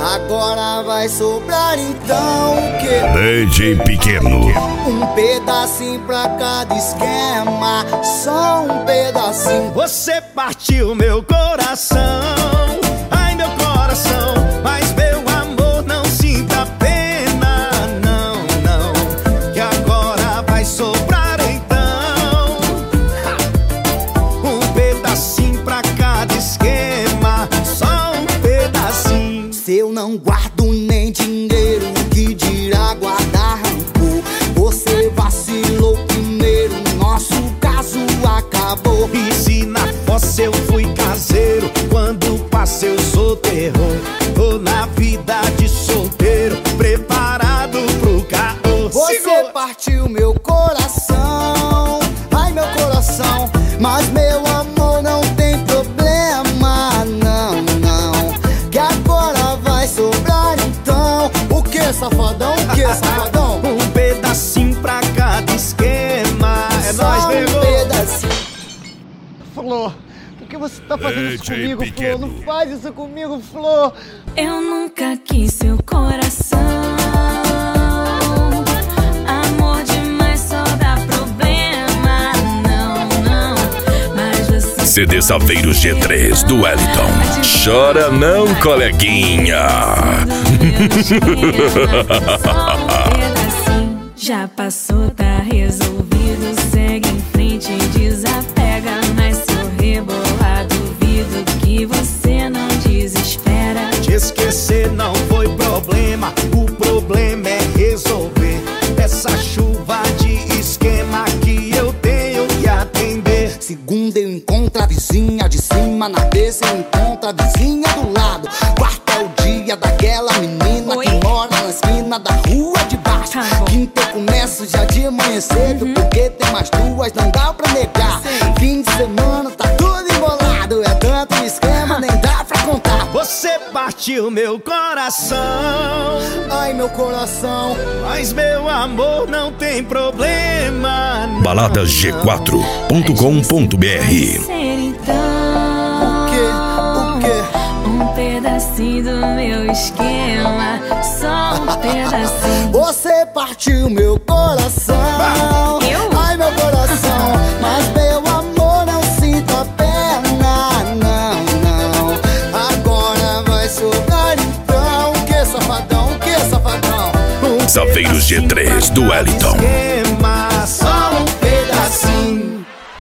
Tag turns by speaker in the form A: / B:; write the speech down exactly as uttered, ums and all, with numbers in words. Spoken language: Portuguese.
A: Agora vai sobrar então o quê?
B: D J Pequeno.
A: Um pedacinho pra cada esquema, só um pedacinho.
C: Você partiu meu coração, ai meu coração, mas meu amor não sinta pena, não, não, que agora vai sobrar então um pedacinho pra cada esquema, só um pedacinho.
A: Se eu não guardo nem dinheiro, que dirá guardar rancor? Você vacilou primeiro, nosso caso acabou.
C: E se na fossa eu fui caseiro, quando passei eu sou terror. Tô na vida de solteiro, preparado pro caô.
A: Você
C: Segura.
A: partiu meu coração, ai meu coração, mas meu amor não tem problema, não, não, que agora vai sobrar então. O que, safadão? O que, safadão?
C: Um pedacinho pra cada esquema. É
A: Só
C: nóis,
A: um
C: pegou.
A: pedacinho.
D: Flor, por que você tá fazendo isso
B: D J
D: comigo,
B: Pequeno.
D: Flor? Não faz isso comigo, Flor!
E: Eu nunca quis seu coração. Amor demais só dá problema. Não, não, mas você...
B: C D Saveiros G três do Wellington. Chora não, coleguinha.
E: Só um pedacinho. Já passou, tá resolvido. Segue em frente e desapega. Mas se eu rebolar, duvido que você não desespera.
C: Te esquecer não foi problema, o problema é resolver essa chuva de esquema que eu tenho que atender.
A: Segunda eu encontro a vizinha de cima, na terça eu encontro a vizinha do lado. Quarta é o dia daquela menina
E: Oi?
A: que mora na esquina da rua de baixo.
E: Tá bom.
A: Quinta eu começo já de manhã cedo, porque tem mais duas, não dá pra negar.
E: Sei.
A: Fim de semana tá tudo embolado, é tanto esquema, nem dá pra contar.
C: Você partiu meu coração,
A: Ai meu coração,
C: mas meu amor não tem problema, não,
B: baladas g quatro ponto com ponto br.
E: Ser então
A: o que, o que?
E: um pedacinho do meu esquema. Só um pedacinho.
A: Você partiu meu coração,
E: Eu?
A: ai meu coração, mas meu amor não sinta pena, não, não. Agora vai sobrar então. O que, safadão? O que, safadão?
C: Um
B: Saveiros G três do
C: pedacinho pra cada
B: Wellington.
C: esquema, só